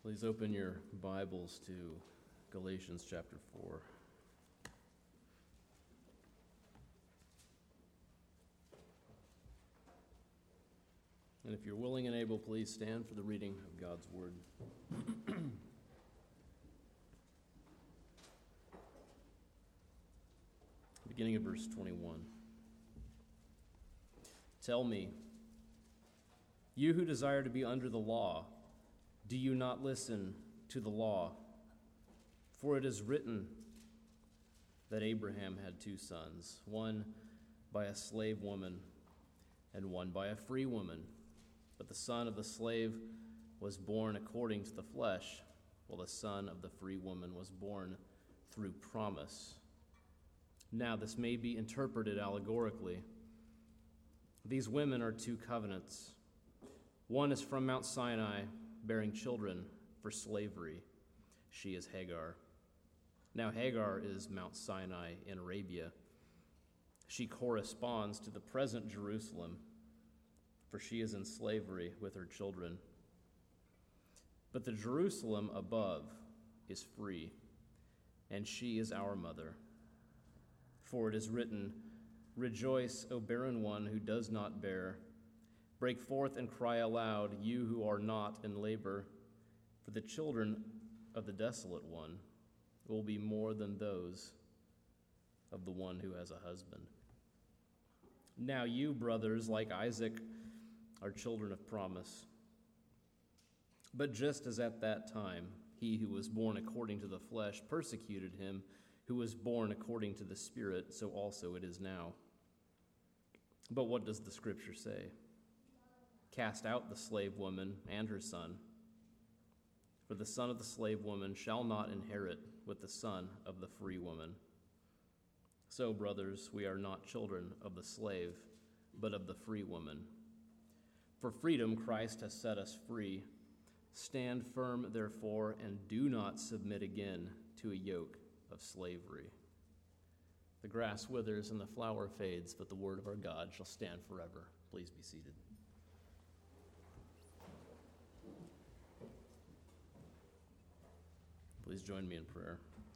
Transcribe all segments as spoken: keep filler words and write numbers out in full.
Please open your Bibles to Galatians chapter four. And if you're willing and able, please stand for the reading of God's Word. Beginning of verse twenty-one. Tell me, you who desire to be under the law, do you not listen to the law? For it is written that Abraham had two sons, one by a slave woman and one by a free woman. But the son of the slave was born according to the flesh, while the son of the free woman was born through promise. Now this may be interpreted allegorically. These women are two covenants. One is from Mount Sinai, bearing children for slavery. She is Hagar. Now Hagar is Mount Sinai in Arabia. She corresponds to the present Jerusalem, for she is in slavery with her children. But the Jerusalem above is free, and she is our mother. For it is written, Rejoice, O barren one who does not bear. Break forth and cry aloud, you who are not in labor, for the children of the desolate one will be more than those of the one who has a husband. Now you, brothers, like Isaac, are children of promise. But just as at that time he who was born according to the flesh persecuted him who was born according to the Spirit, so also it is now. But what does the Scripture say? Cast out the slave woman and her son, for the son of the slave woman shall not inherit with the son of the free woman. So, brothers, we are not children of the slave, but of the free woman. For freedom Christ has set us free. Stand firm, therefore, and do not submit again to a yoke of slavery. The grass withers and the flower fades, but the word of our God shall stand forever. Please be seated. Please join me in prayer.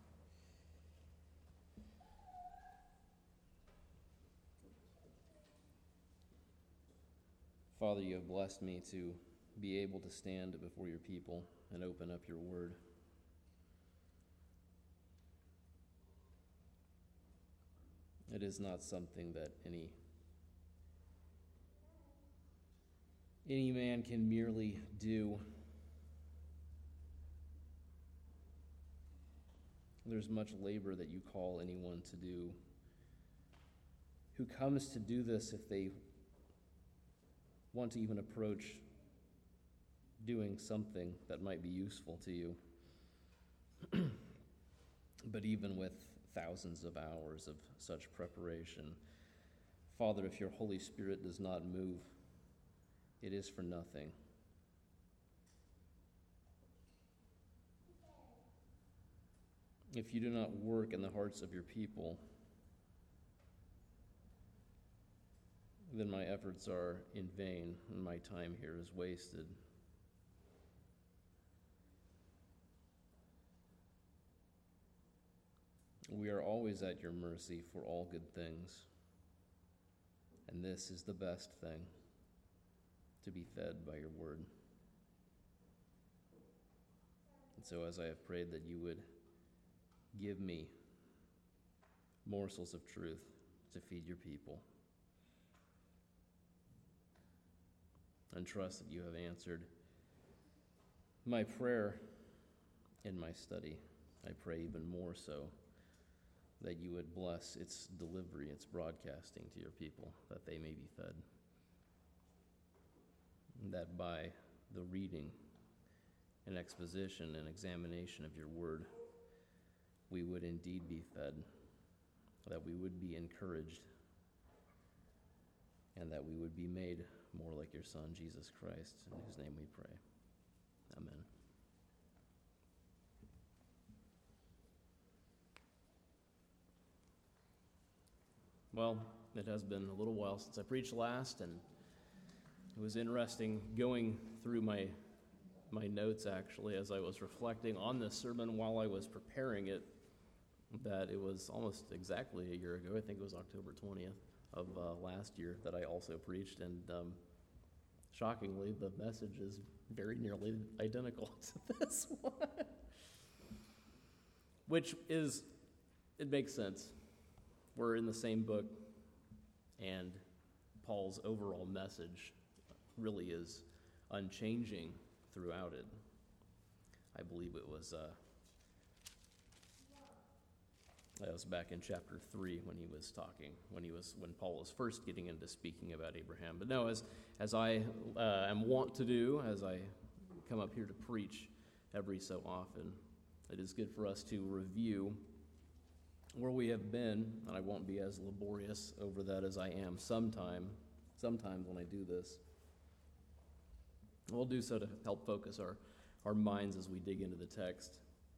Father, you have blessed me to be able to stand before your people and open up your word. It is not something that any any man can merely do. There's much labor that you call anyone to do who comes to do this if they want to even approach doing something that might be useful to you. But even with thousands of hours of such preparation, Father, if your Holy Spirit does not move, it is for nothing. If you do not work in the hearts of your people, then my efforts are in vain and my time here is wasted. We are always at your mercy for all good things, and this is the best thing, to be fed by your word. And so as I have prayed that you would give me morsels of truth to feed your people, and trust that you have answered my prayer in my study. I pray even more so that you would bless its delivery, its broadcasting to your people, that they may be fed. And that by the reading and exposition and examination of your word, we would indeed be fed, that we would be encouraged, and that we would be made more like your Son, Jesus Christ, in whose name we pray. Amen. Well, it has been a little while since I preached last, and it was interesting going through my my notes, actually, as I was reflecting on this sermon while I was preparing it, that it was almost exactly a year ago. I think it was October twentieth of uh, last year that I also preached, and um, shockingly, the message is very nearly identical to this one. Which is, it makes sense. We're in the same book, and Paul's overall message really is unchanging throughout it. I believe it was, uh, that was back in chapter three when he was talking, when he was, when Paul was first getting into speaking about Abraham. But no, as, as I uh, am wont to do, as I come up here to preach every so often, it is good for us to review where we have been, and I won't be as laborious over that as I am sometime, sometimes when I do this. We'll do so to help focus our, our minds as we dig into the text.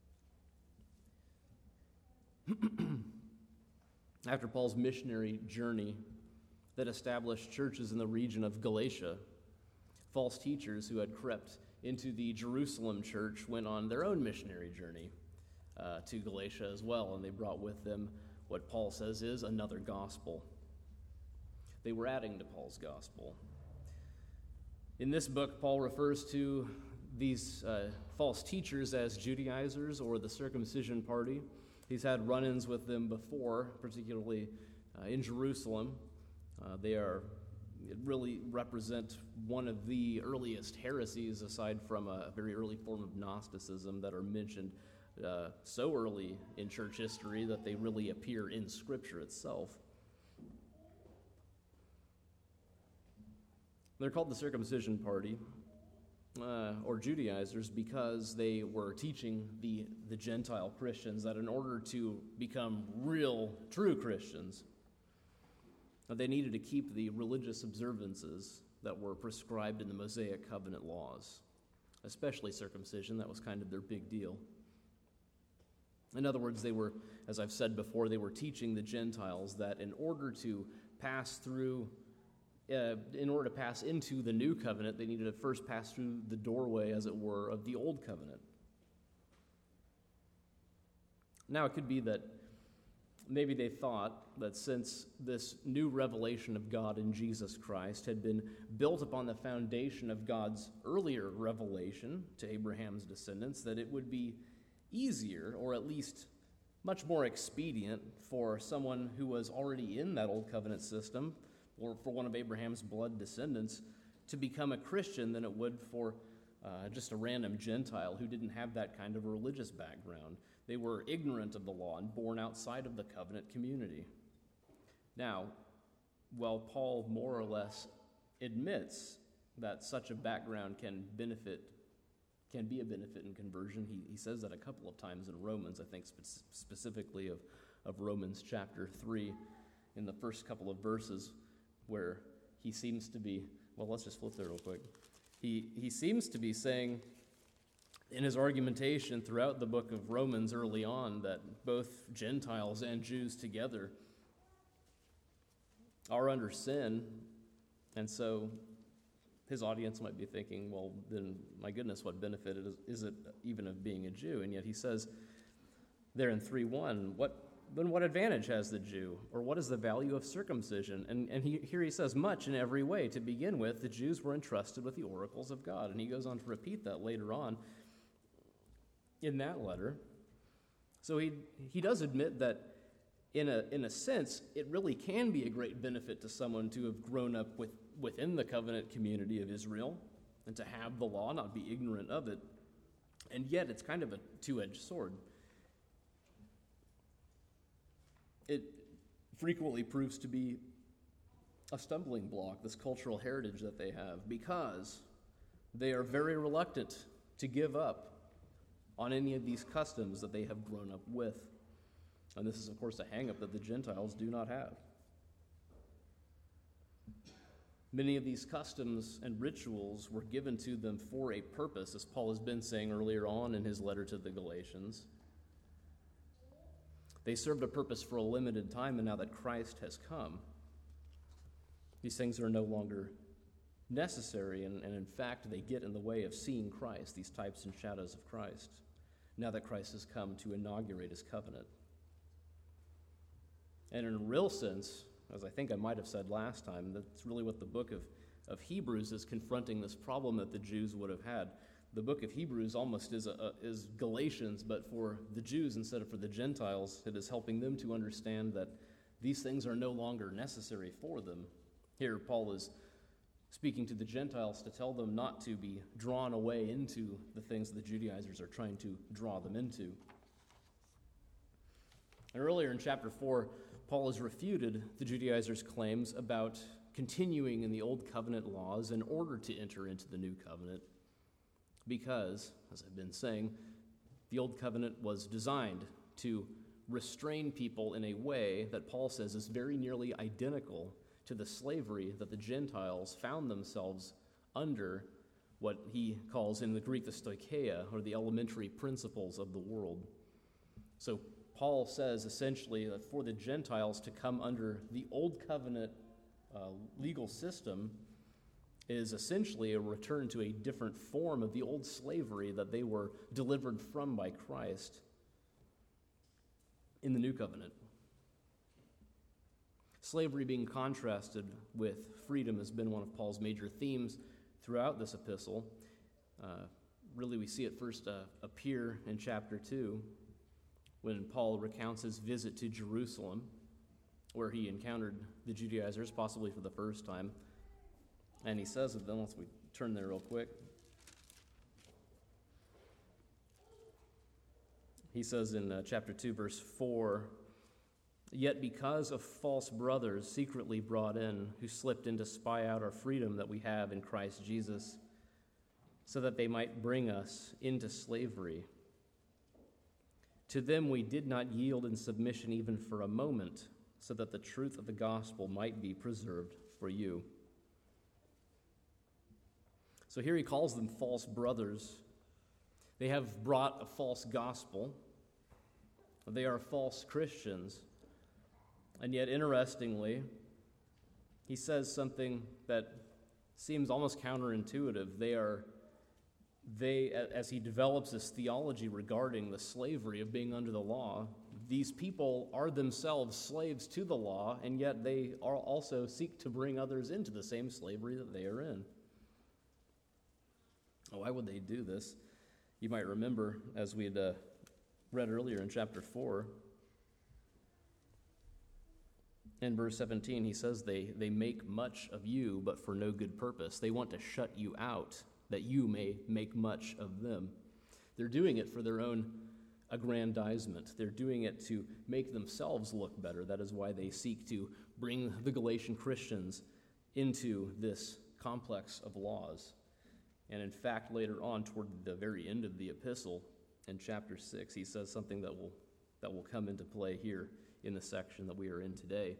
After Paul's missionary journey that established churches in the region of Galatia, false teachers who had crept into the Jerusalem church went on their own missionary journey uh, to Galatia as well, and they brought with them what Paul says is another gospel. They were adding to Paul's gospel. In this book, Paul refers to these uh, false teachers as Judaizers or the circumcision party. He's had run-ins with them before, particularly uh, in Jerusalem. Uh, they are really represent one of the earliest heresies, aside from a very early form of Gnosticism, that are mentioned uh, so early in church history that they really appear in Scripture itself. They're called the circumcision party, uh, or Judaizers, because they were teaching the, the Gentile Christians that in order to become real, true Christians, they needed to keep the religious observances that were prescribed in the Mosaic covenant laws, especially circumcision. That was kind of their big deal. In other words, they were, as I've said before, they were teaching the Gentiles that in order to pass through, uh, in order to pass into the new covenant, they needed to first pass through the doorway, as it were, of the old covenant. Now, it could be that maybe they thought that since this new revelation of God in Jesus Christ had been built upon the foundation of God's earlier revelation to Abraham's descendants, that it would be easier, or at least much more expedient, for someone who was already in that old covenant system, or for one of Abraham's blood descendants, to become a Christian than it would for uh, just a random Gentile who didn't have that kind of religious background. They were ignorant of the law and born outside of the covenant community. Now, while Paul more or less admits that such a background can benefit, can be a benefit in conversion, he, he says that a couple of times in Romans, I think spe- specifically of, of Romans chapter three, in the first couple of verses, where he seems to be, well, let's just flip there real quick. He, he seems to be saying, in his argumentation throughout the book of Romans early on, that both Gentiles and Jews together are under sin, and so his audience might be thinking, well, then, my goodness, what benefit is, is it even of being a Jew? And yet he says there in three one, what, then what advantage has the Jew, or what is the value of circumcision? And, and he, here he says, much in every way. To begin with, the Jews were entrusted with the oracles of God, and he goes on to repeat that later on in that letter. So he he does admit that in a in a sense, it really can be a great benefit to someone to have grown up with within the covenant community of Israel and to have the law, not be ignorant of it. And yet it's kind of a two-edged sword. It frequently proves to be a stumbling block, this cultural heritage that they have, because they are very reluctant to give up on any of these customs that they have grown up with. And this is, of course, a hang-up that the Gentiles do not have. Many of these customs and rituals were given to them for a purpose, as Paul has been saying earlier on in his letter to the Galatians. They served a purpose for a limited time, and now that Christ has come, these things are no longer necessary, and, and in fact, they get in the way of seeing Christ, these types and shadows of Christ, now that Christ has come to inaugurate his covenant. And in a real sense, as I think I might have said last time, that's really what the book of, of Hebrews is confronting, this problem that the Jews would have had. The book of Hebrews almost is, a, a, is Galatians, but for the Jews instead of for the Gentiles. It is helping them to understand that these things are no longer necessary for them. Here, Paul is speaking to the Gentiles to tell them not to be drawn away into the things the Judaizers are trying to draw them into. And earlier in chapter four, Paul has refuted the Judaizers' claims about continuing in the Old Covenant laws in order to enter into the New Covenant, because, as I've been saying, the Old Covenant was designed to restrain people in a way that Paul says is very nearly identical to the slavery that the Gentiles found themselves under, what he calls in the Greek the stoicheia, or the elementary principles of the world. So Paul says essentially that for the Gentiles to come under the Old Covenant uh, legal system is essentially a return to a different form of the old slavery that they were delivered from by Christ in the New Covenant. Slavery being contrasted with freedom has been one of Paul's major themes throughout this epistle. Uh, really, we see it first uh, appear in chapter two when Paul recounts his visit to Jerusalem, where he encountered the Judaizers, possibly for the first time. And he says of them, let's we turn there real quick. He says in uh, chapter two, verse four, "Yet because of false brothers secretly brought in, who slipped in to spy out our freedom that we have in Christ Jesus, so that they might bring us into slavery. To them we did not yield in submission even for a moment, so that the truth of the gospel might be preserved for you." So here he calls them false brothers. They have brought a false gospel. They are false Christians. And yet, interestingly, he says something that seems almost counterintuitive. They are, they, as he develops this theology regarding the slavery of being under the law, these people are themselves slaves to the law, and yet they are also seek to bring others into the same slavery that they are in. Why would they do this? You might remember, as we had uh, read earlier in chapter four, in verse seventeen, he says they, they make much of you, but for no good purpose. They want to shut you out, that you may make much of them. They're doing it for their own aggrandizement. They're doing it to make themselves look better. That is why they seek to bring the Galatian Christians into this complex of laws. And in fact, later on, toward the very end of the epistle, in chapter six, he says something that will that will come into play here in the section that we are in today.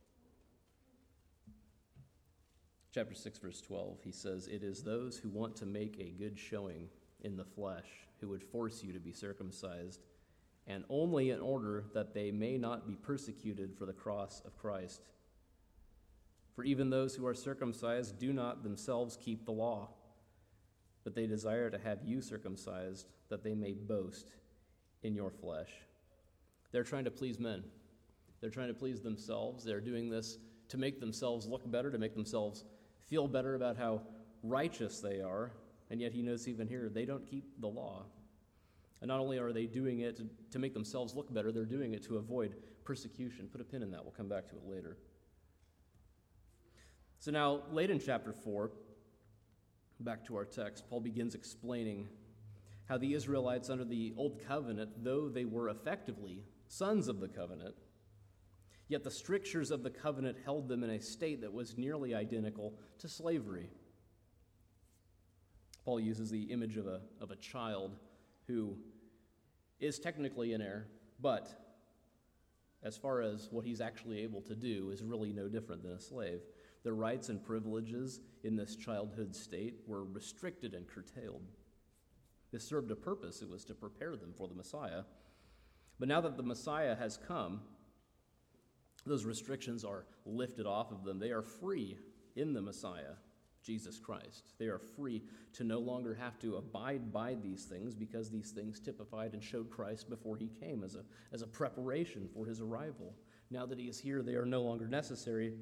Chapter six, verse twelve, he says, "It is those who want to make a good showing in the flesh who would force you to be circumcised, and only in order that they may not be persecuted for the cross of Christ. For even those who are circumcised do not themselves keep the law, but they desire to have you circumcised, that they may boast in your flesh." They're trying to please men. They're trying to please themselves. They're doing this to make themselves look better, to make themselves feel better about how righteous they are. And yet he knows even here, they don't keep the law. And not only are they doing it to, to make themselves look better, they're doing it to avoid persecution. Put a pin in that. We'll come back to it later. So now, late in chapter four, back to our text, Paul begins explaining how the Israelites under the Old Covenant, though they were effectively sons of the covenant, yet the strictures of the covenant held them in a state that was nearly identical to slavery. Paul uses the image of a, of a child who is technically in error, but as far as what he's actually able to do is really no different than a slave. Their rights and privileges in this childhood state were restricted and curtailed. This served a purpose. It was to prepare them for the Messiah. But now that the Messiah has come, those restrictions are lifted off of them. They are free in the Messiah Jesus Christ. They are free to no longer have to abide by these things because these things typified and showed Christ before he came as a, as a preparation for his arrival. Now that he is here, they are no longer necessary.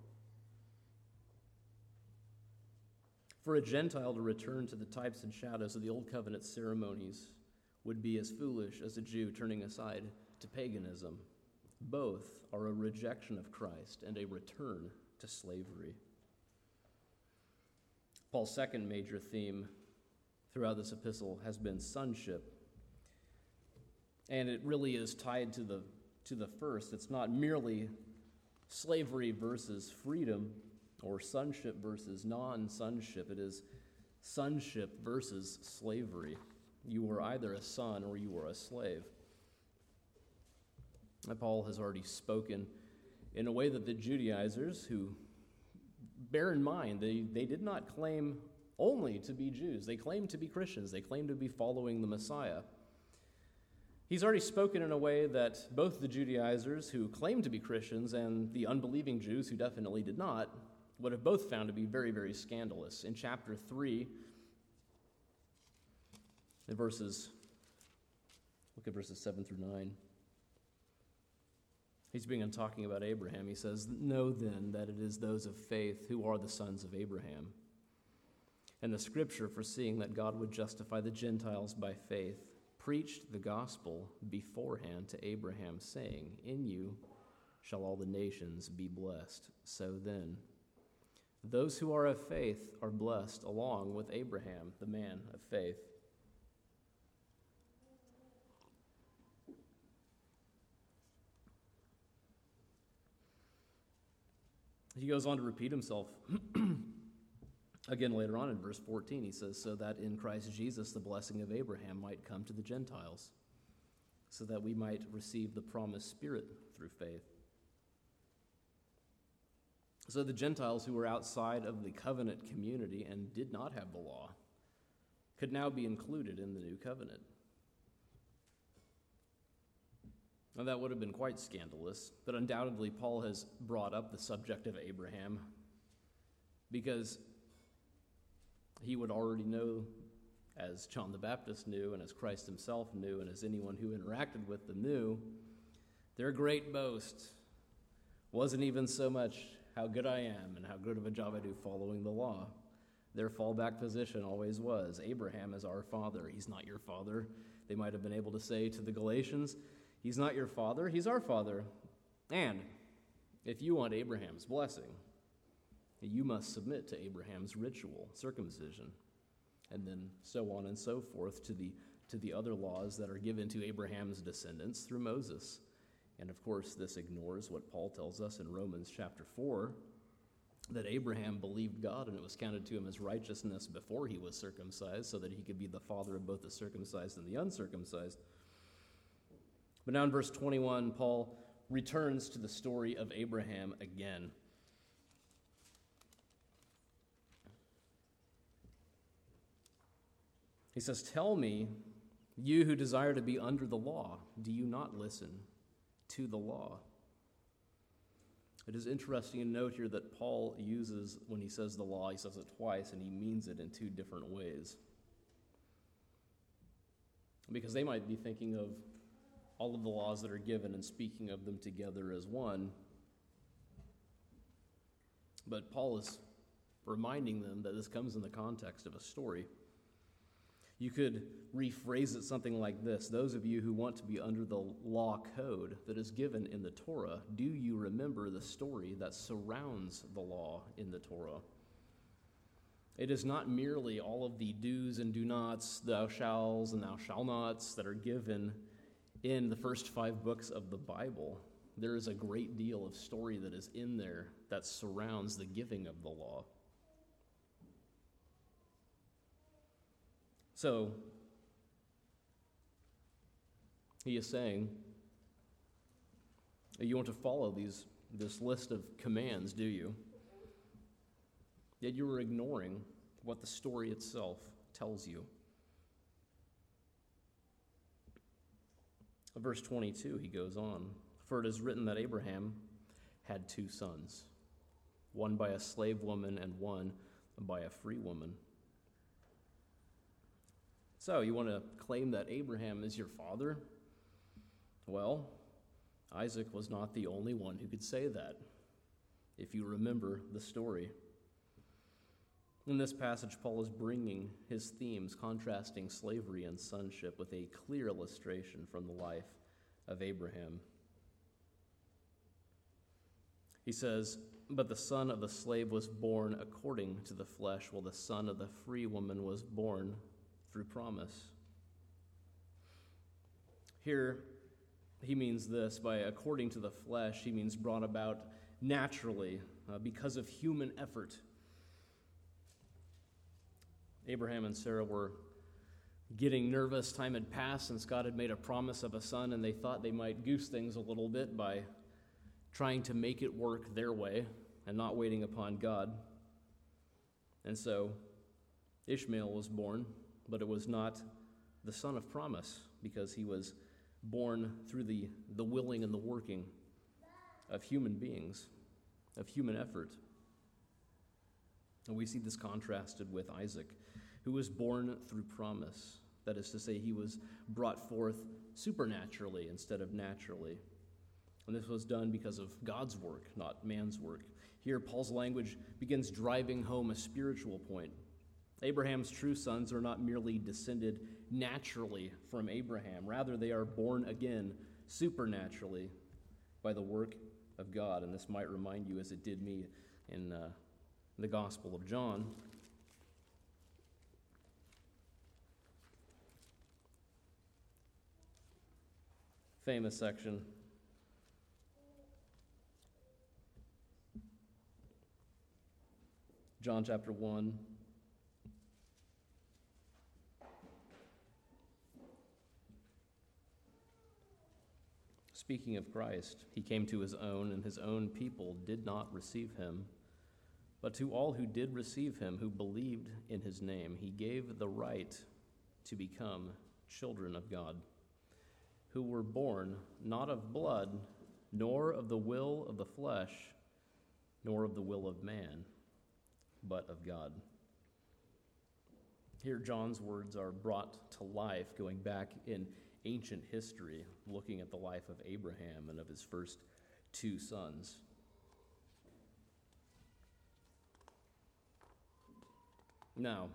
For a Gentile to return to the types and shadows of the Old Covenant ceremonies would be as foolish as a Jew turning aside to paganism. Both are a rejection of Christ and a return to slavery. Paul's second major theme throughout this epistle has been sonship. And it really is tied to the, to the first. It's not merely slavery versus freedom or sonship versus non-sonship. It is sonship versus slavery. You are either a son or you are a slave. And Paul has already spoken in a way that the Judaizers, who, bear in mind, they, they did not claim only to be Jews. They claimed to be Christians. They claimed to be following the Messiah. He's already spoken in a way that both the Judaizers, who claimed to be Christians, and the unbelieving Jews, who definitely did not, would have both found to be very, very scandalous. In chapter three, in verses, look at verses seven through nine. He's beginning talking about Abraham. He says, "Know then that it is those of faith who are the sons of Abraham. And the scripture, foreseeing that God would justify the Gentiles by faith, preached the gospel beforehand to Abraham, saying, 'In you shall all the nations be blessed.' So then, those who are of faith are blessed along with Abraham, the man of faith." He goes on to repeat himself again later on in verse fourteen. He says, "So that in Christ Jesus the blessing of Abraham might come to the Gentiles, so that we might receive the promised Spirit through faith." So the Gentiles who were outside of the covenant community and did not have the law could now be included in the new covenant. Now, that would have been quite scandalous, but undoubtedly Paul has brought up the subject of Abraham because he would already know, as John the Baptist knew and as Christ himself knew and as anyone who interacted with them knew, their great boast wasn't even so much how good I am and how good of a job I do following the law. Their fallback position always was, Abraham is our father. He's not your father. They might have been able to say to the Galatians, he's not your father, he's our father. And if you want Abraham's blessing, you must submit to Abraham's ritual, circumcision, and then so on and so forth to the, to the other laws that are given to Abraham's descendants through Moses. And of course, this ignores what Paul tells us in Romans chapter four, that Abraham believed God and it was counted to him as righteousness before he was circumcised, so that he could be the father of both the circumcised and the uncircumcised. But now in verse twenty-one, Paul returns to the story of Abraham again. He says, "Tell me, you who desire to be under the law, do you not listen to the law?" It is interesting to note here that Paul uses, when he says the law, he says it twice, and he means it in two different ways. Because they might be thinking of all of the laws that are given and speaking of them together as one. But Paul is reminding them that this comes in the context of a story. You could rephrase it something like this: those of you who want to be under the law code that is given in the Torah, do you remember the story that surrounds the law in the Torah? It is not merely all of the do's and do nots, thou shalls and thou shall nots that are given in the first five books of the Bible. There is a great deal of story that is in there that surrounds the giving of the law. So, he is saying, you want to follow these this list of commands, do you? Yet you are ignoring what the story itself tells you. Verse twenty-two, he goes on, "For it is written that Abraham had two sons, one by a slave woman and one by a free woman. So, you want to claim that Abraham is your father? Well, Isaac was not the only one who could say that, if you remember the story. In this passage, Paul is bringing his themes, contrasting slavery and sonship, with a clear illustration from the life of Abraham. He says, "But the son of the slave was born according to the flesh, while the son of the free woman was born through promise." Here, he means this. By according to the flesh, he means brought about naturally, uh, because of human effort. Abraham and Sarah were getting nervous. Time had passed since God had made a promise of a son, and they thought they might goose things a little bit by trying to make it work their way and not waiting upon God. And so Ishmael was born, but it was not the son of promise, because he was born through the, the willing and the working of human beings, of human effort. And we see this contrasted with Isaac, who was born through promise. That is to say, he was brought forth supernaturally instead of naturally. And this was done because of God's work, not man's work. Here, Paul's language begins driving home a spiritual point. Abraham's true sons are not merely descended naturally from Abraham. Rather, they are born again supernaturally by the work of God. And this might remind you, as it did me in uh, the Gospel of John, famous section. John chapter one. Speaking of Christ, he came to his own, and his own people did not receive him. But to all who did receive him, who believed in his name, he gave the right to become children of God, who were born not of blood, nor of the will of the flesh, nor of the will of man, but of God. Here, John's words are brought to life, going back in ancient history, looking at the life of Abraham and of his first two sons. Now,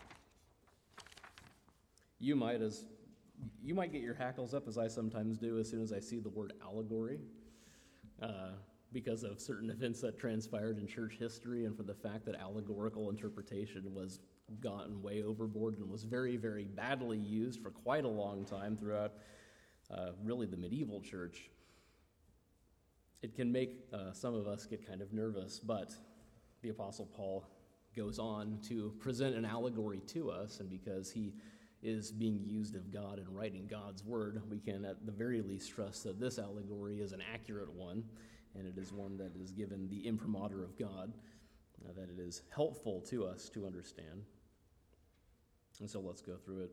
you might as you might get your hackles up, as I sometimes do, as soon as I see the word allegory, uh, because of certain events that transpired in church history, and for the fact that allegorical interpretation was gotten way overboard and was very, very badly used for quite a long time throughout uh, really the medieval church. It can make uh, some of us get kind of nervous, but the Apostle Paul goes on to present an allegory to us, and because he is being used of God and writing God's word, we can at the very least trust that this allegory is an accurate one, and it is one that is given the imprimatur of God, uh, that it is helpful to us to understand. And so let's go through it.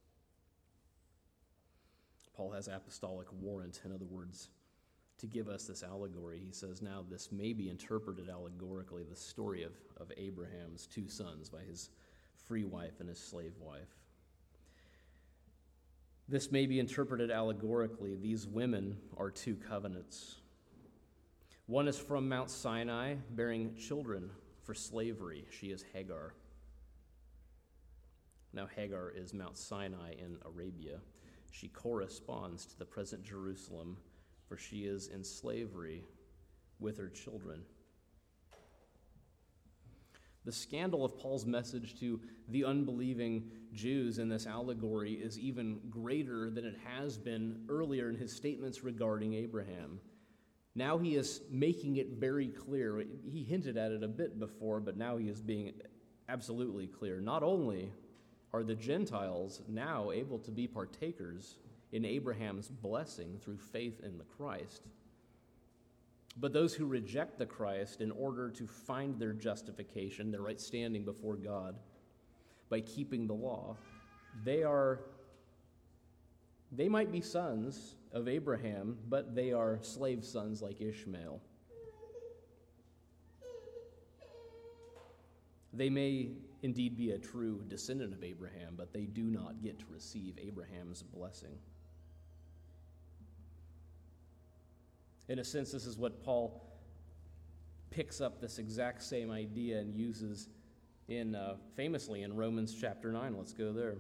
Paul has apostolic warrant, in other words, to give us this allegory. He says, now this may be interpreted allegorically, the story of, of Abraham's two sons by his free wife and his slave wife. This may be interpreted allegorically. These women are two covenants. One is from Mount Sinai, bearing children for slavery. She is Hagar. Now, Hagar is Mount Sinai in Arabia. She corresponds to the present Jerusalem, for she is in slavery with her children. The scandal of Paul's message to the unbelieving Jews in this allegory is even greater than it has been earlier in his statements regarding Abraham. Now he is making it very clear. He hinted at it a bit before, but now he is being absolutely clear. Not only are the Gentiles now able to be partakers in Abraham's blessing through faith in the Christ, but those who reject the Christ in order to find their justification, their right standing before God, by keeping the law, they are, they might be sons of Abraham, but they are slave sons like Ishmael. They may indeed be a true descendant of Abraham, but they do not get to receive Abraham's blessing. In a sense, this is what Paul picks up this exact same idea and uses in uh, famously in Romans chapter nine. Let's go there.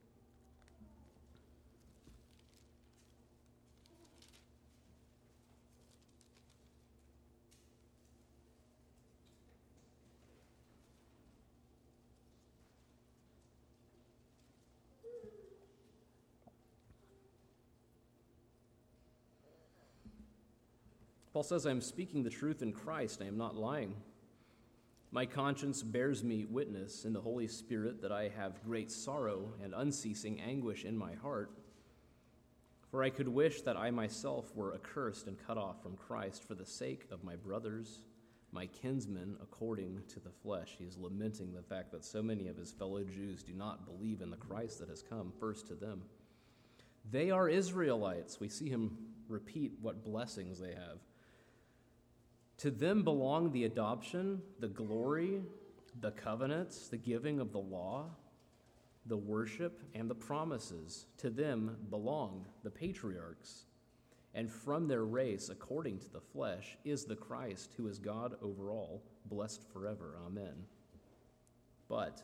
Paul says, I am speaking the truth in Christ. I am not lying. My conscience bears me witness in the Holy Spirit that I have great sorrow and unceasing anguish in my heart. For I could wish that I myself were accursed and cut off from Christ for the sake of my brothers, my kinsmen according to the flesh. He is lamenting the fact that so many of his fellow Jews do not believe in the Christ that has come first to them. They are Israelites. We see him repeat what blessings they have. To them belong the adoption, the glory, the covenants, the giving of the law, the worship, and the promises. To them belong the patriarchs. And from their race, according to the flesh, is the Christ, who is God over all, blessed forever. Amen. But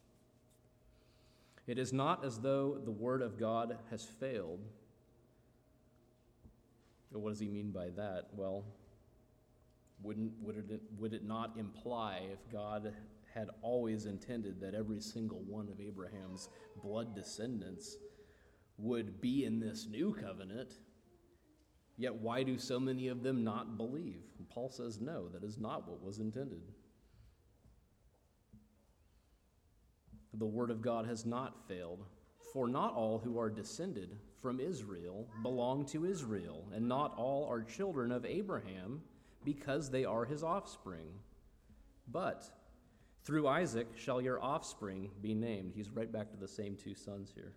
it is not as though the word of God has failed. What does he mean by that? Well, Wouldn't, would, it, would it not imply, if God had always intended that every single one of Abraham's blood descendants would be in this new covenant, yet why do so many of them not believe? And Paul says, no, that is not what was intended. The word of God has not failed, for not all who are descended from Israel belong to Israel, and not all are children of Abraham, because they are his offspring. But through Isaac shall your offspring be named. He's right back to the same two sons here.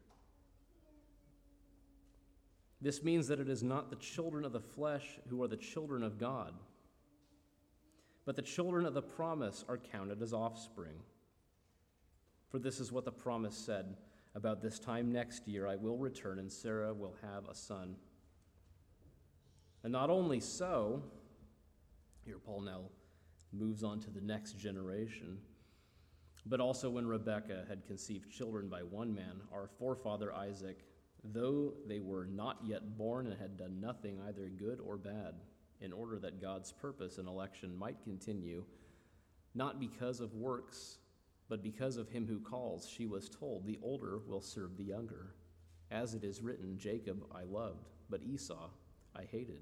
This means that it is not the children of the flesh who are the children of God, but the children of the promise are counted as offspring. For this is what the promise said, about this time next year I will return, and Sarah will have a son. And not only so, here Paul now moves on to the next generation. But also when Rebekah had conceived children by one man, our forefather Isaac, though they were not yet born and had done nothing either good or bad, in order that God's purpose and election might continue, not because of works, but because of him who calls, she was told, the older will serve the younger. As it is written, Jacob I loved, but Esau I hated.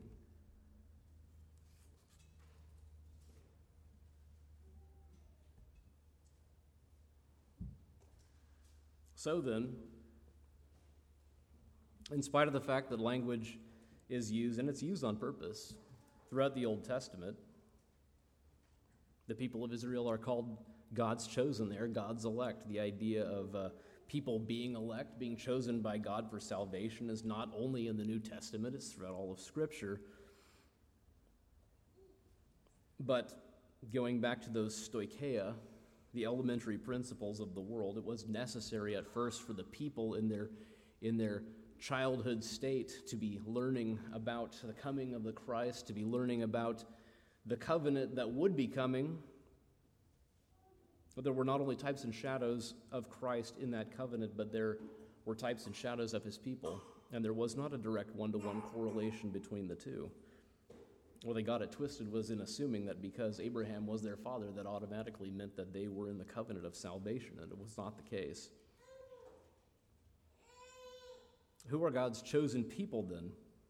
So then, in spite of the fact that language is used, and it's used on purpose, throughout the Old Testament, the people of Israel are called God's chosen there, God's elect. The idea of uh, people being elect, being chosen by God for salvation is not only in the New Testament, it's throughout all of Scripture. But going back to those stoicheia, the elementary principles of the world, it was necessary at first for the people in their in their childhood state to be learning about the coming of the Christ, to be learning about the covenant that would be coming. But there were not only types and shadows of Christ in that covenant, but there were types and shadows of his people, and there was not a direct one-to-one correlation between the two. Where they got it twisted was in assuming that because Abraham was their father, that automatically meant that they were in the covenant of salvation, and it was not the case. Who are God's chosen people then?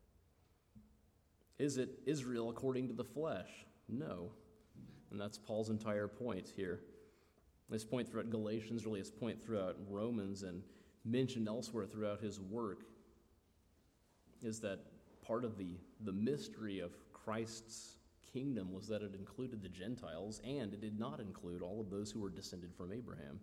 Is it Israel according to the flesh? No. And that's Paul's entire point here. His point throughout Galatians, really his point throughout Romans, and mentioned elsewhere throughout his work, is that part of the, the mystery of Christ's kingdom was that it included the Gentiles, and it did not include all of those who were descended from Abraham.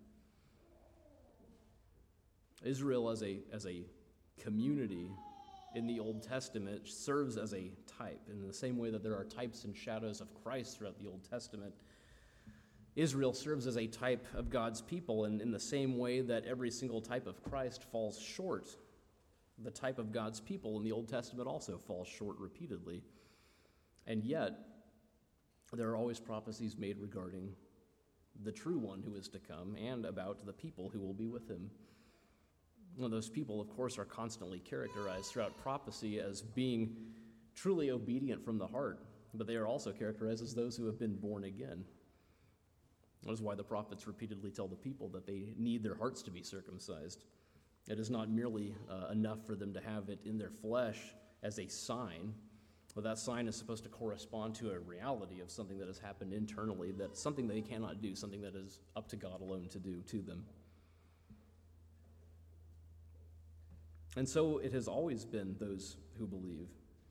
Israel as a as a community in the Old Testament serves as a type. In the same way that there are types and shadows of Christ throughout the Old Testament, Israel serves as a type of God's people, and in the same way that every single type of Christ falls short, the type of God's people in the Old Testament also falls short repeatedly. And yet, there are always prophecies made regarding the true one who is to come and about the people who will be with him. Well, those people, of course, are constantly characterized throughout prophecy as being truly obedient from the heart, but they are also characterized as those who have been born again. That is why the prophets repeatedly tell the people that they need their hearts to be circumcised. It is not merely uh, enough for them to have it in their flesh as a sign, but that sign is supposed to correspond to a reality of something that has happened internally, that's something they cannot do, something that is up to God alone to do to them. And so it has always been those who believe.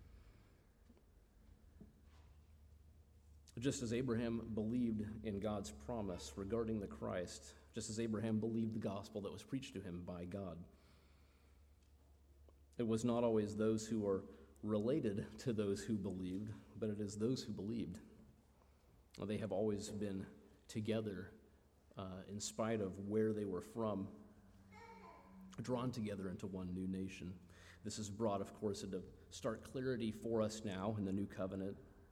Just as Abraham believed in God's promise regarding the Christ, just as Abraham believed the gospel that was preached to him by God. It was not always those who are related to those who believed, but it is those who believed. They have always been together uh, in spite of where they were from, drawn together into one new nation. This is brought, of course, into stark clarity for us now in the new covenant.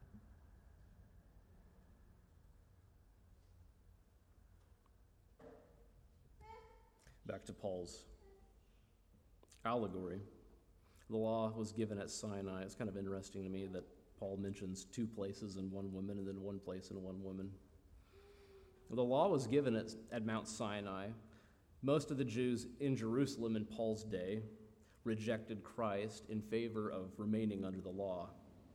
Back to Paul's allegory. The law was given at Sinai. It's kind of interesting to me that Paul mentions two places in one woman and then one place in one woman. The law was given at, at Mount Sinai. Most of the Jews in Jerusalem in Paul's day rejected Christ in favor of remaining under the law.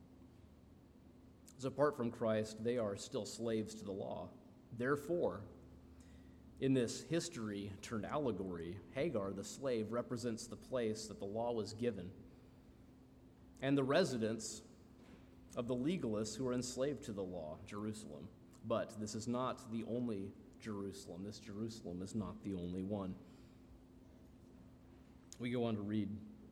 So apart from Christ, they are still slaves to the law. Therefore, in this history turned allegory, Hagar, the slave, represents the place that the law was given and the residence of the legalists who are enslaved to the law, Jerusalem. But this is not the only Jerusalem. This Jerusalem is not the only one. We go on to read.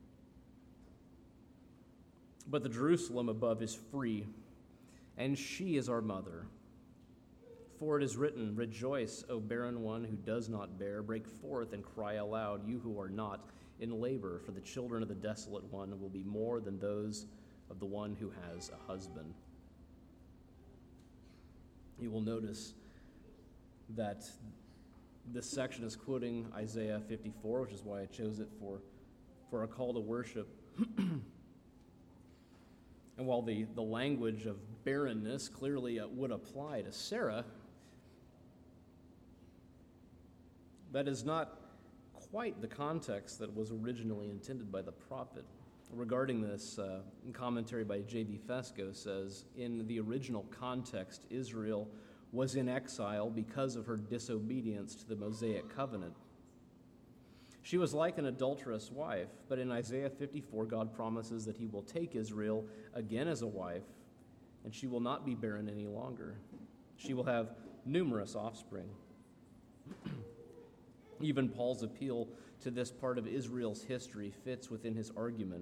But the Jerusalem above is free, and she is our mother. For it is written, Rejoice, O barren one who does not bear. Break forth and cry aloud, you who are not in labor, for the children of the desolate one will be more than those of the one who has a husband. You will notice that this section is quoting Isaiah fifty-four, which is why I chose it for, for a call to worship. And while the, the language of barrenness clearly uh, would apply to Sarah, that is not quite the context that was originally intended by the prophet. Regarding this, uh, commentary by J B Fesko says, in the original context, Israel was in exile because of her disobedience to the Mosaic covenant. She was like an adulterous wife, but in Isaiah fifty-four, God promises that he will take Israel again as a wife, and she will not be barren any longer. She will have numerous offspring. Even Paul's appeal to this part of Israel's history fits within his argument.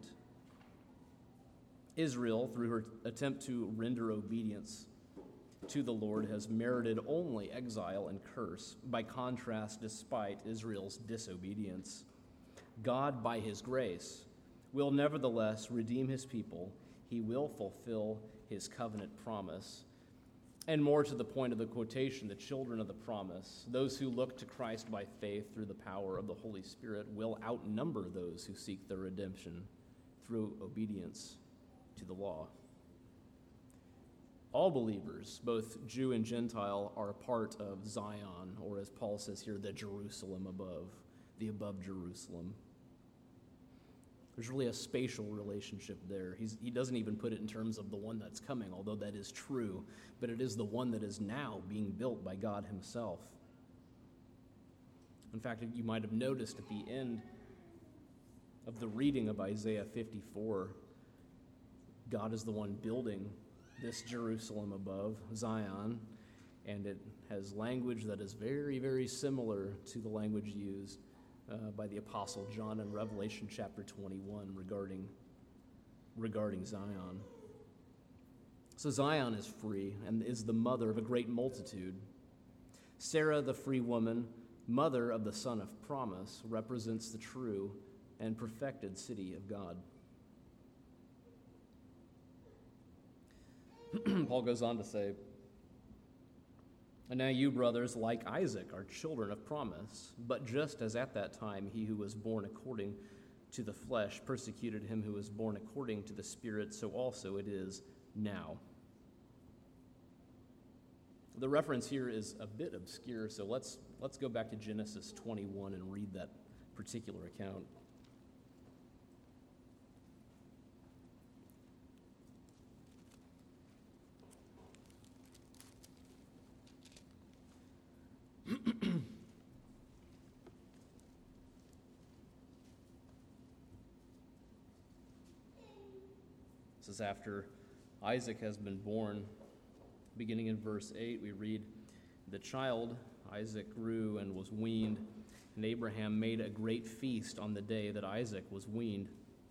Israel, through her attempt to render obedience to the Lord, has merited only exile and curse. By contrast, despite Israel's disobedience, God, by his grace, will nevertheless redeem his people. He will fulfill his covenant promise. And more to the point of the quotation, the children of the promise, those who look to Christ by faith through the power of the Holy Spirit, will outnumber those who seek their redemption through obedience to the law. All believers, both Jew and Gentile, are a part of Zion, or as Paul says here, the Jerusalem above, the above Jerusalem. There's really a spatial relationship there. He's, he doesn't even put it in terms of the one that's coming, although that is true, but it is the one that is now being built by God himself. In fact, you might have noticed at the end of the reading of Isaiah fifty-four, God is the one building this Jerusalem above, Zion, and it has language that is very, very similar to the language used uh, by the Apostle John in Revelation chapter twenty-one regarding, regarding Zion. So Zion is free and is the mother of a great multitude. Sarah, the free woman, mother of the son of promise, represents the true and perfected city of God. Paul goes on to say, and now you, brothers, like Isaac, are children of promise. But just as at that time he who was born according to the flesh persecuted him who was born according to the Spirit, so also it is now. The reference here is a bit obscure, so let's let's go back to Genesis twenty-one and read that particular account. This is after Isaac has been born. Beginning in verse eight, we read, "The child, Isaac, grew and was weaned, and Abraham made a great feast on the day that Isaac was weaned.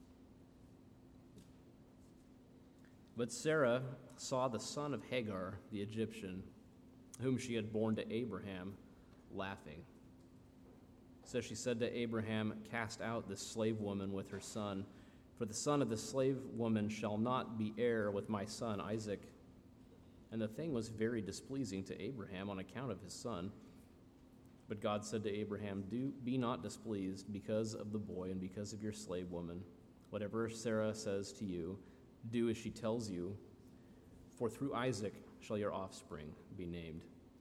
But Sarah saw the son of Hagar, the Egyptian, whom she had borne to Abraham, laughing. So she said to Abraham, 'Cast out this slave woman with her son, for the son of the slave woman shall not be heir with my son Isaac.' And the thing was very displeasing to Abraham on account of his son. But God said to Abraham, 'Do be not displeased because of the boy and because of your slave woman. Whatever Sarah says to you, do as she tells you, for through Isaac shall your offspring be named.'"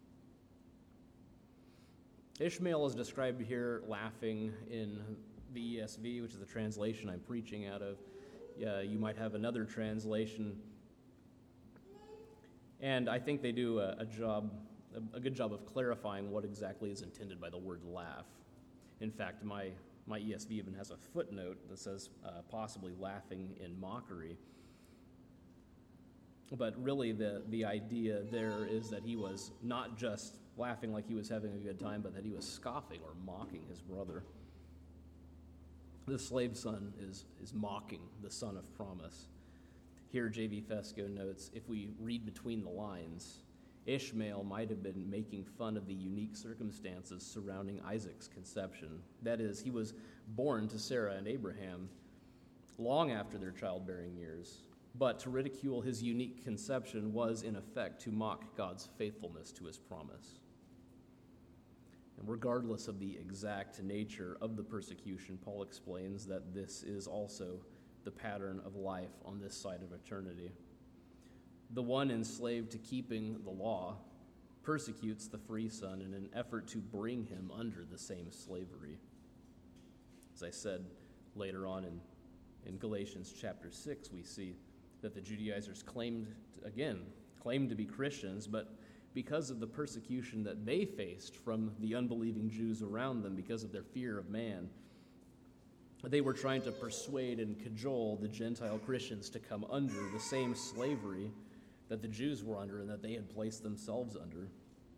Ishmael is described here laughing in the E S V, which is the translation I'm preaching out of. Yeah, you might have another translation. And I think they do a, a job, a, a good job of clarifying what exactly is intended by the word laugh. In fact, my, my E S V even has a footnote that says uh, possibly laughing in mockery. But really the, the idea there is that he was not just laughing like he was having a good time, but that he was scoffing or mocking his brother. The slave son is, is mocking the son of promise. Here, J V Fesco notes, if we read between the lines, Ishmael might have been making fun of the unique circumstances surrounding Isaac's conception. That is, he was born to Sarah and Abraham long after their childbearing years. But to ridicule his unique conception was, in effect, to mock God's faithfulness to his promise. And regardless of the exact nature of the persecution, Paul explains that this is also the pattern of life on this side of eternity. The one enslaved to keeping the law persecutes the free son in an effort to bring him under the same slavery. As I said later on in, in Galatians chapter six, we see that the Judaizers claimed, again, claimed to be Christians, but because of the persecution that they faced from the unbelieving Jews around them because of their fear of man, they were trying to persuade and cajole the Gentile Christians to come under the same slavery that the Jews were under and that they had placed themselves under.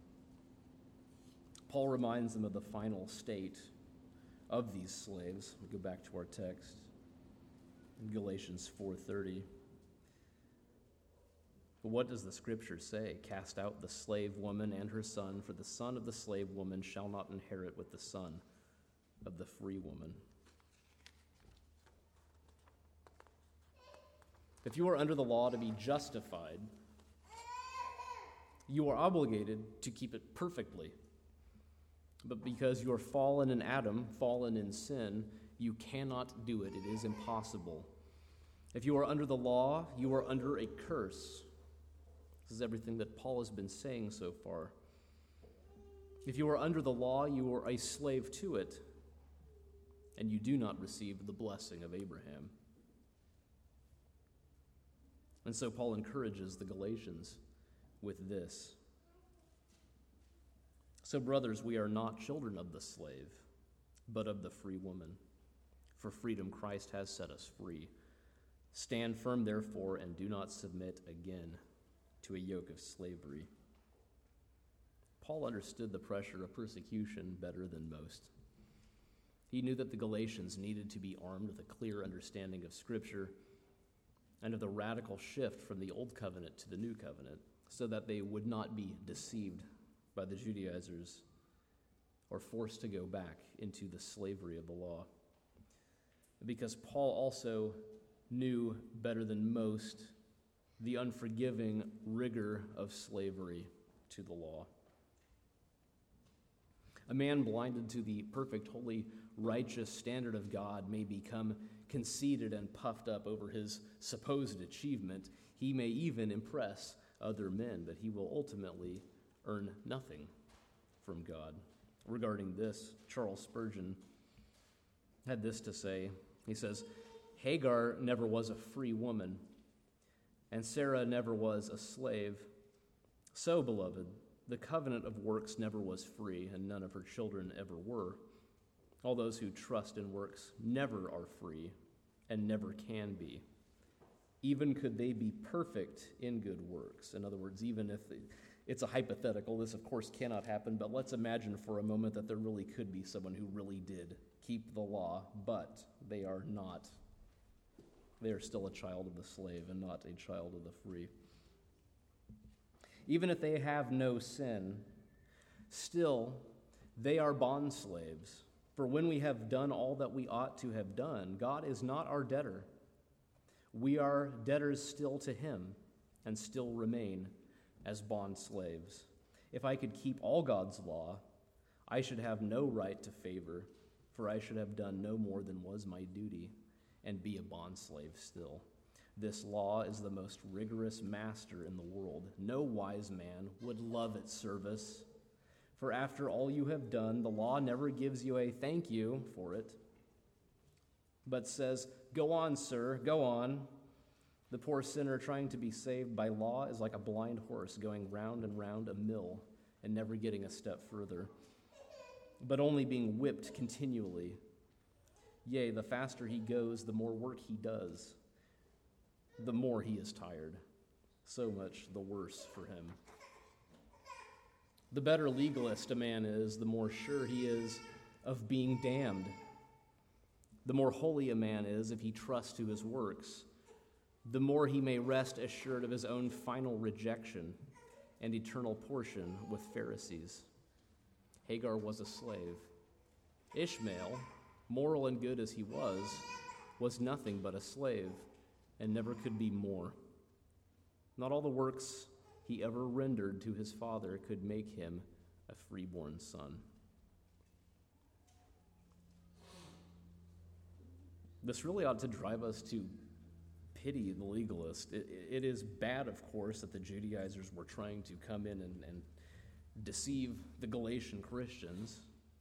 Paul reminds them of the final state of these slaves. We go back to our text in Galatians four thirty. But what does the scripture say? "Cast out the slave woman and her son, for the son of the slave woman shall not inherit with the son of the free woman." If you are under the law to be justified, you are obligated to keep it perfectly. But because you are fallen in Adam, fallen in sin, you cannot do it. It is impossible. If you are under the law, you are under a curse. This is everything that Paul has been saying so far. If you are under the law, you are a slave to it, and you do not receive the blessing of Abraham. And so Paul encourages the Galatians with this. "So, brothers, we are not children of the slave, but of the free woman. For freedom Christ has set us free. Stand firm, therefore, and do not submit again to a yoke of slavery." Paul understood the pressure of persecution better than most. He knew that the Galatians needed to be armed with a clear understanding of Scripture and of the radical shift from the Old Covenant to the New Covenant, so that they would not be deceived by the Judaizers or forced to go back into the slavery of the law. Because Paul also knew better than most the unforgiving rigor of slavery to the law. A man blinded to the perfect, holy, righteous standard of God may become conceited and puffed up over his supposed achievement. He may even impress other men, but he will ultimately earn nothing from God. Regarding this, Charles Spurgeon had this to say. He says, Hagar never was a free woman, and Sarah never was a slave. So, beloved, the covenant of works never was free, and none of her children ever were. All those who trust in works never are free, and never can be. Even could they be perfect in good works. In other words, even if it's a hypothetical, this of course cannot happen, but let's imagine for a moment that there really could be someone who really did keep the law, but they are not. They are still a child of the slave and not a child of the free. Even if they have no sin, still they are bondslaves. For when we have done all that we ought to have done, God is not our debtor. We are debtors still to him and still remain as bondslaves. If I could keep all God's law, I should have no right to favor, for I should have done no more than was my duty and be a bondslave still. This law is the most rigorous master in the world. No wise man would love its service. For after all you have done, the law never gives you a thank you for it, but says, go on, sir, go on. The poor sinner trying to be saved by law is like a blind horse going round and round a mill and never getting a step further, but only being whipped continually. Yea, the faster he goes, the more work he does, the more he is tired. So much the worse for him. The better legalist a man is, the more sure he is of being damned. The more holy a man is if he trusts to his works, the more he may rest assured of his own final rejection and eternal portion with Pharisees. Hagar was a slave. Ishmael, moral and good as he was, was nothing but a slave and never could be more. Not all the works he ever rendered to his father could make him a freeborn son. This really ought to drive us to pity the legalist. It, it is bad, of course, that the Judaizers were trying to come in and, and deceive the Galatian Christians.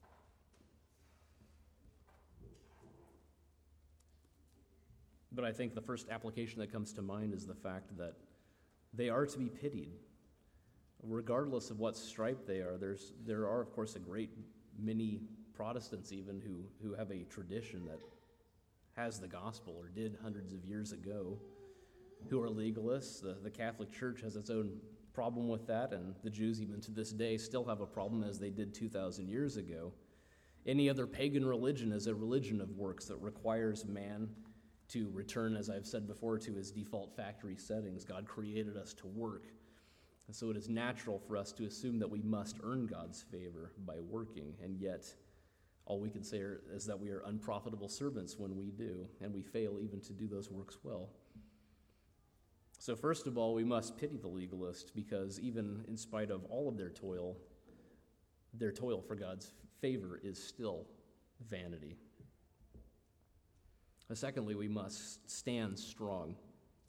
But I think the first application that comes to mind is the fact that they are to be pitied. Regardless of what stripe they are, there's there are, of course, a great many Protestants even who, who have a tradition that has the gospel, or did hundreds of years ago, who are legalists. The, the Catholic Church has its own problem with that, and the Jews even to this day still have a problem as they did two thousand years ago. Any other pagan religion is a religion of works that requires man to return, as I've said before, to his default factory settings. God created us to work, and so it is natural for us to assume that we must earn God's favor by working, and yet all we can say are, is that we are unprofitable servants when we do, and we fail even to do those works well. So first of all, we must pity the legalist, because even in spite of all of their toil, their toil for God's favor is still vanity. Secondly, we must stand strong.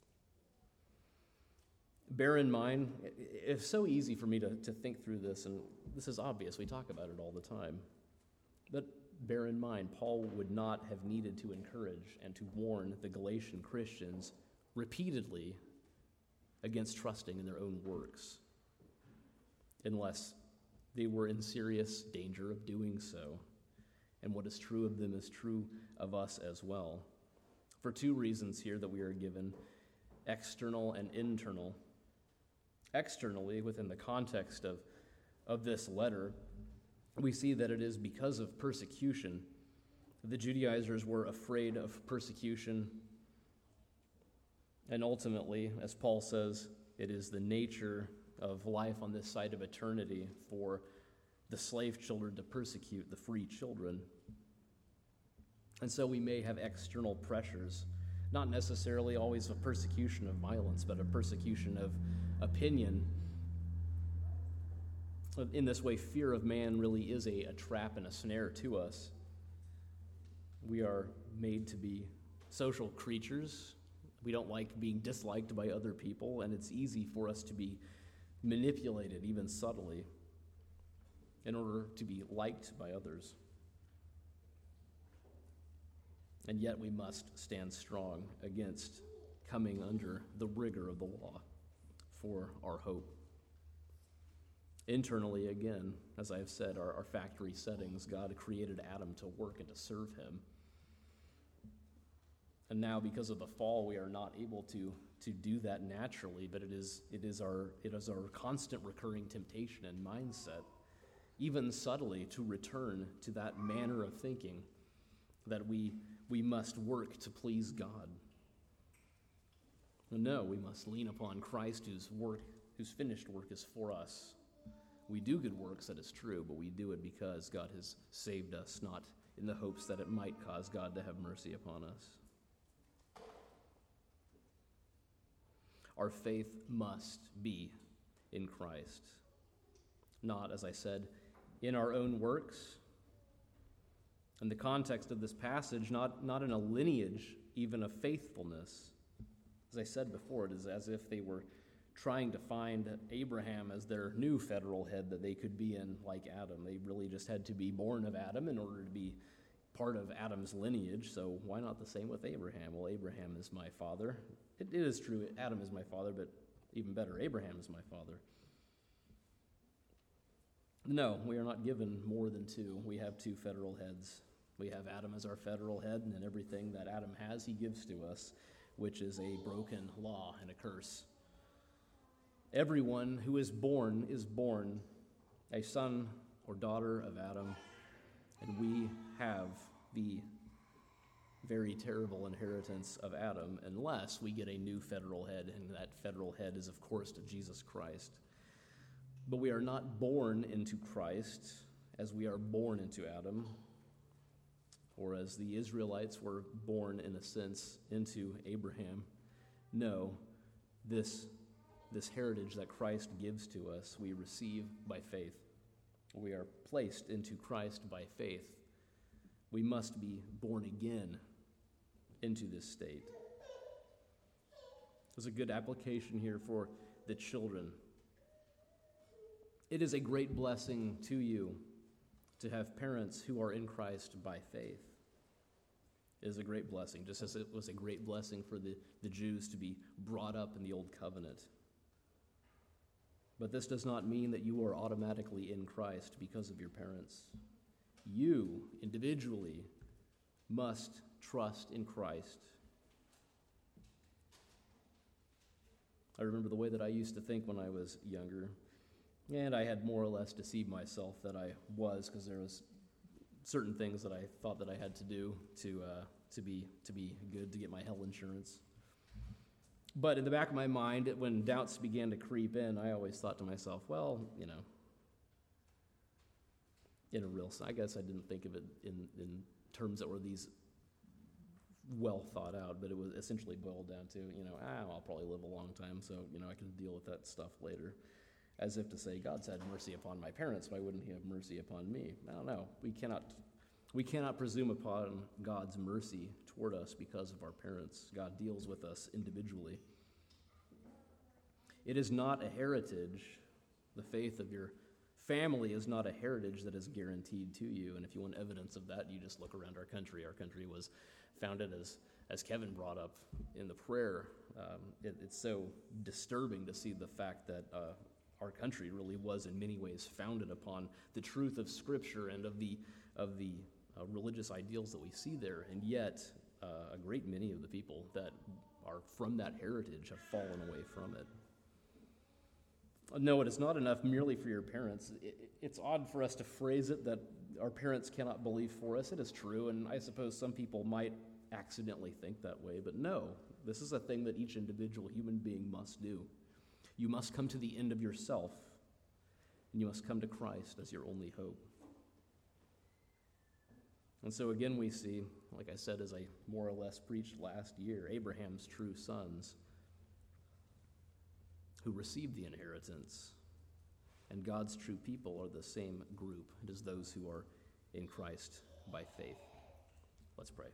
Bear in mind, it's so easy for me to, to think through this, and this is obvious, we talk about it all the time. But bear in mind, Paul would not have needed to encourage and to warn the Galatian Christians repeatedly against trusting in their own works, unless they were in serious danger of doing so. And what is true of them is true of us as well. For two reasons here that we are given, external and internal. Externally, within the context of, of this letter, we see that it is because of persecution. The Judaizers were afraid of persecution. And ultimately, as Paul says, it is the nature of life on this side of eternity for the slave children to persecute the free children. And so we may have external pressures, not necessarily always a persecution of violence, but a persecution of opinion. In this way, fear of man really is a, a trap and a snare to us. We are made to be social creatures. We don't like being disliked by other people, and it's easy for us to be manipulated, even subtly, in order to be liked by others. And yet we must stand strong against coming under the rigor of the law for our hope. Internally, again, as I've said, our, our factory settings, God created Adam to work and to serve him. And now, because of the fall, we are not able to, to do that naturally, but it is, it is our, it is our constant recurring temptation and mindset, even subtly, to return to that manner of thinking that we, we must work to please God. No, we must lean upon Christ, whose work, whose finished work is for us. We do good works, that is true, but we do it because God has saved us, not in the hopes that it might cause God to have mercy upon us. Our faith must be in Christ, not, as I said, in our own works. In the context of this passage, not, not in a lineage, even of faithfulness. As I said before, it is as if they were trying to find Abraham as their new federal head that they could be in like Adam. They really just had to be born of Adam in order to be part of Adam's lineage, so why not the same with Abraham? Well, Abraham is my father. It, it is true, Adam is my father, but even better, Abraham is my father. No, we are not given more than two. We have two federal heads. We have Adam as our federal head, and then everything that Adam has, he gives to us, which is a broken law and a curse. Everyone who is born is born a son or daughter of Adam, and we have the very terrible inheritance of Adam unless we get a new federal head, and that federal head is, of course, to Jesus Christ. But we are not born into Christ as we are born into Adam, or as the Israelites were born, in a sense, into Abraham. No, this, this heritage that Christ gives to us, we receive by faith. We are placed into Christ by faith. We must be born again into this state. There's a good application here for the children. It is a great blessing to you to have parents who are in Christ by faith. It is a great blessing, just as it was a great blessing for the, the Jews to be brought up in the Old Covenant. But this does not mean that you are automatically in Christ because of your parents. You, individually, must trust in Christ. I remember the way that I used to think when I was younger, and I had more or less deceived myself that I was, because there was certain things that I thought that I had to do to uh, to be to be good, to get my health insurance. But in the back of my mind, when doubts began to creep in, I always thought to myself, well, you know, in a real sense, I guess I didn't think of it in, in terms that were these well thought out, but it was essentially boiled down to, you know, ah, I'll probably live a long time, so, you know, I can deal with that stuff later. As if to say, God's had mercy upon my parents, why wouldn't he have mercy upon me? I don't know. We cannot, we cannot presume upon God's mercy toward us because of our parents. God deals with us individually. It is not a heritage. The faith of your family is not a heritage that is guaranteed to you. And if you want evidence of that, you just look around our country. Our country was founded, as, as Kevin brought up in the prayer. Um, it, it's so disturbing to see the fact that uh, our country really was in many ways founded upon the truth of Scripture and of the, of the uh, religious ideals that we see there. And yet, uh, a great many of the people that are from that heritage have fallen away from it. No, it is not enough merely for your parents. It's odd for us to phrase it that our parents cannot believe for us. It is true, and I suppose some people might accidentally think that way, but no, this is a thing that each individual human being must do. You must come to the end of yourself, and you must come to Christ as your only hope. And so again we see, like I said, as I more or less preached last year, Abraham's true sons who received the inheritance. And God's true people are the same group. It is those who are in Christ by faith. Let's pray.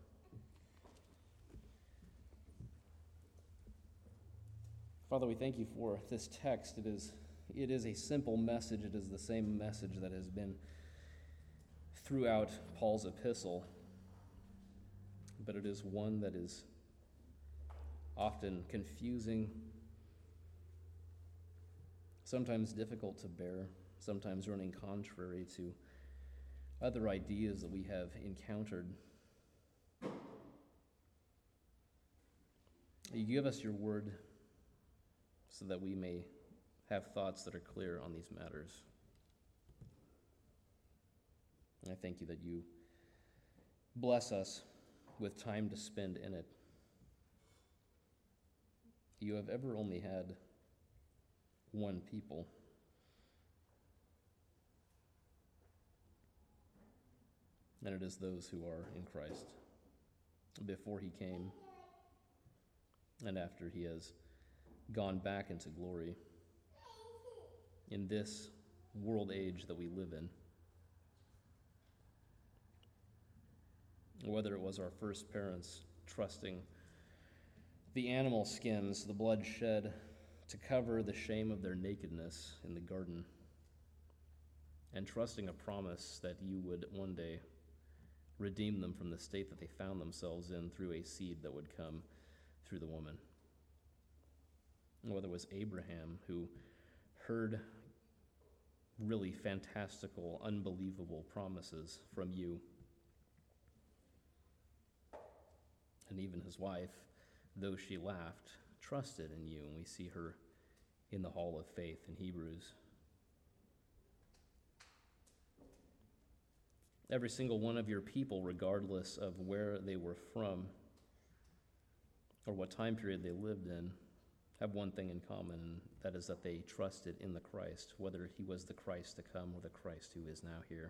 Father, we thank you for this text. It is, it is a simple message. It is the same message that has been throughout Paul's epistle, but it is one that is often confusing, sometimes difficult to bear, sometimes running contrary to other ideas that we have encountered. You give us your word so that we may have thoughts that are clear on these matters. And I thank you that you bless us with time to spend in it. You have ever only had one people. And it is those who are in Christ. Before he came and after he has gone back into glory in this world age that we live in. Whether it was our first parents trusting the animal skins, the blood shed to cover the shame of their nakedness in the garden, and trusting a promise that you would one day redeem them from the state that they found themselves in through a seed that would come through the woman. Whether it was Abraham who heard really fantastical, unbelievable promises from you, and even his wife, though she laughed, trusted in you, and we see her in the hall of faith in Hebrews. Every single one of your people, regardless of where they were from or what time period they lived in, have one thing in common, and that is that they trusted in the Christ, whether he was the Christ to come or the Christ who is now here.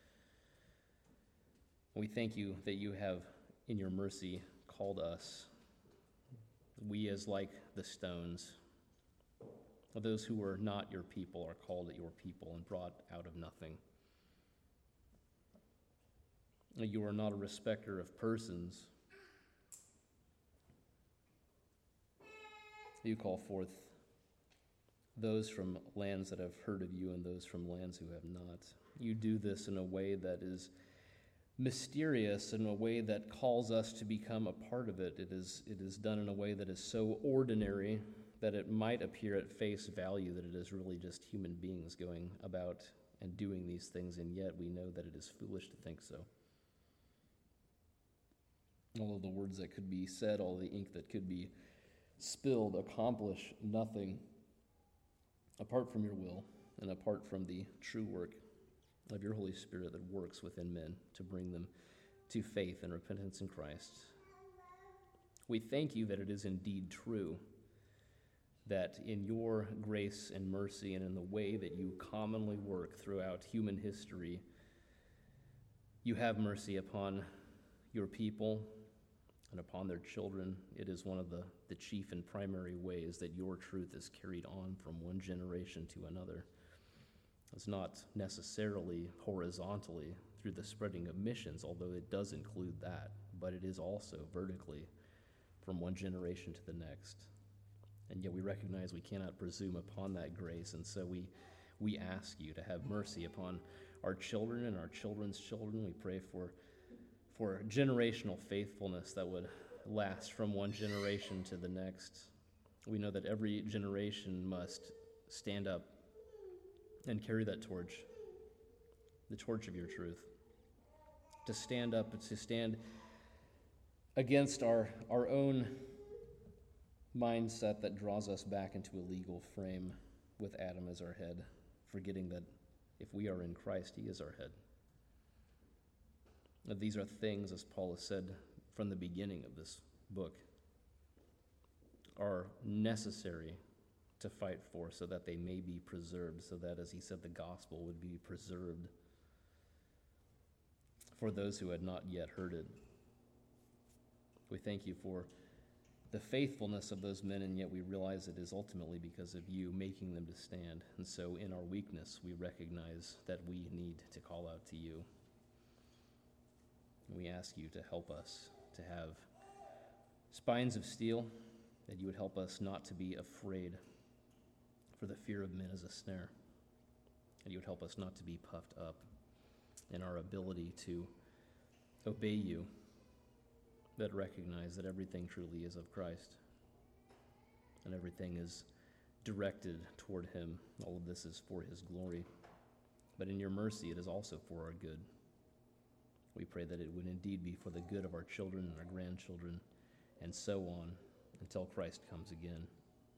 We thank you that you have, in your mercy, called us. We, as like the stones, those who were not your people are called your people and brought out of nothing. You are not a respecter of persons. You call forth those from lands that have heard of you and those from lands who have not. You do this in a way that is mysterious, in a way that calls us to become a part of it. It is, it is done in a way that is so ordinary that it might appear at face value that it is really just human beings going about and doing these things, and yet we know that it is foolish to think so. All of the words that could be said, all the ink that could be spilled accomplish nothing apart from your will and apart from the true work of your Holy Spirit that works within men to bring them to faith and repentance in Christ. We thank you that it is indeed true that in your grace and mercy and in the way that you commonly work throughout human history, you have mercy upon your people and upon their children. It is one of the, the chief and primary ways that your truth is carried on from one generation to another. It's not necessarily horizontally through the spreading of missions, although it does include that, but it is also vertically from one generation to the next. And yet we recognize we cannot presume upon that grace, and so we, we ask you to have mercy upon our children and our children's children. We pray for for generational faithfulness that would last from one generation to the next. We know that every generation must stand up and carry that torch, the torch of your truth, to stand up, to stand against our, our own mindset that draws us back into a legal frame with Adam as our head, forgetting that if we are in Christ, he is our head. That these are things, as Paul has said from the beginning of this book, are necessary to fight for, so that they may be preserved, so that, as he said, the gospel would be preserved for those who had not yet heard it. We thank you for the faithfulness of those men, and yet we realize it is ultimately because of you making them to stand. And so in our weakness, we recognize that we need to call out to you. And we ask you to help us to have spines of steel, that you would help us not to be afraid, for the fear of men is a snare. And you would help us not to be puffed up in our ability to obey you, that recognize that everything truly is of Christ and everything is directed toward him. All of this is for his glory. But in your mercy, it is also for our good. We pray that it would indeed be for the good of our children and our grandchildren, and so on, until Christ comes again.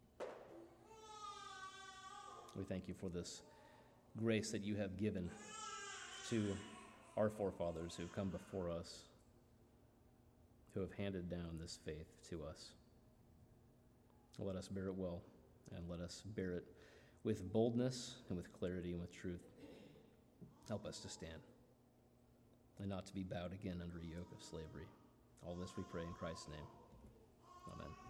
We thank you for this grace that you have given to our forefathers who have come before us, who have handed down this faith to us. Let us bear it well, and let us bear it with boldness and with clarity and with truth. Help us to stand and not to be bowed again under a yoke of slavery. All this we pray in Christ's name. Amen.